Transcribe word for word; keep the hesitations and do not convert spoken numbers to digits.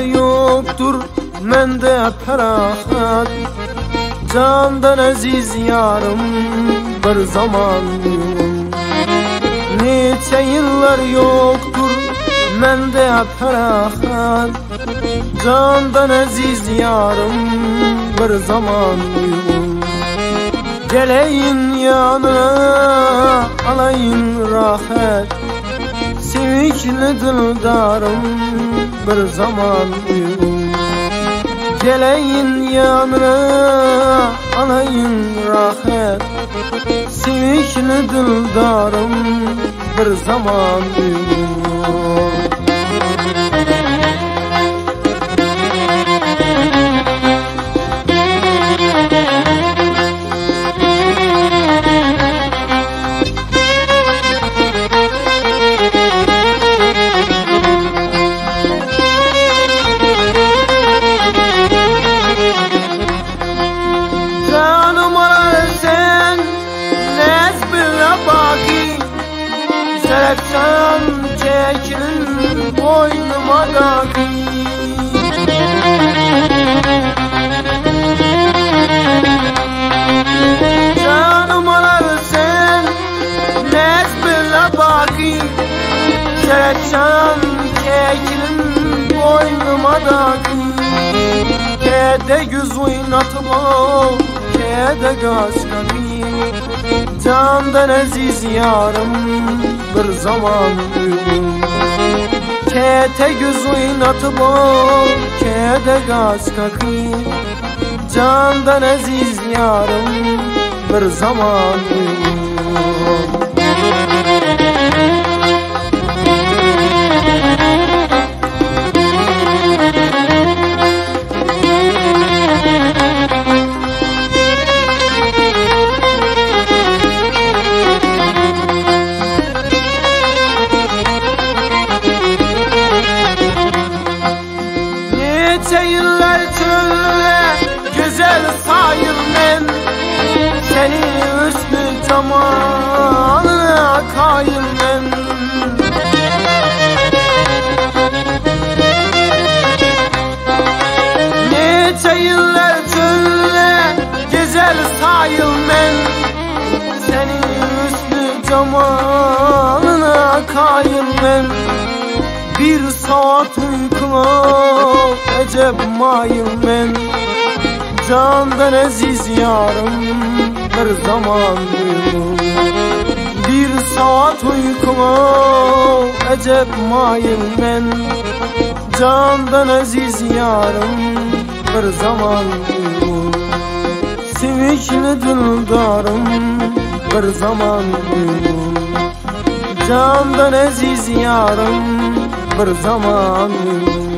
yoktur mende ferahat, candan aziz yarım bir zaman yolum. Neçe yıllar yoktur mende ferahat, candan aziz yarım bir zaman yolum. Geleyin yanına alayın rahat, sevinçli dildarım bir zaman yolum. Geleyin yanına alayın rahat, sevinçli dildarım bir zaman yolum. Sen çekilin boynuma daki, canım arar sen nezbile baki. Sen çekilin boynuma daki, kede göz oynatıp o kede gaz kaki. Candan aziz yarım bir zaman yolum. Kete göz oynatıp o kede gaz kaki. Candan aziz yarım bir zaman yolum. Neçe yıllar çölde güzel sayıl men, senin üstü cemalına kayıl men. Neçe yıllar çölde güzel sayıl men, senin üstü cemalına kayıl men. Bir saat uykula acep mayıl men, candan aziz yarım bir zaman yolum. Bir saat uykula acep mayıl men, candan aziz yarım bir zaman yolum. Sevinçli dildarım bir zaman yolum. Candan aziz yarım bir zaman yolum.